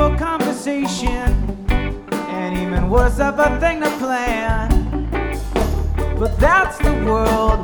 no conversation, and even worse of a thing to plan. But that's the world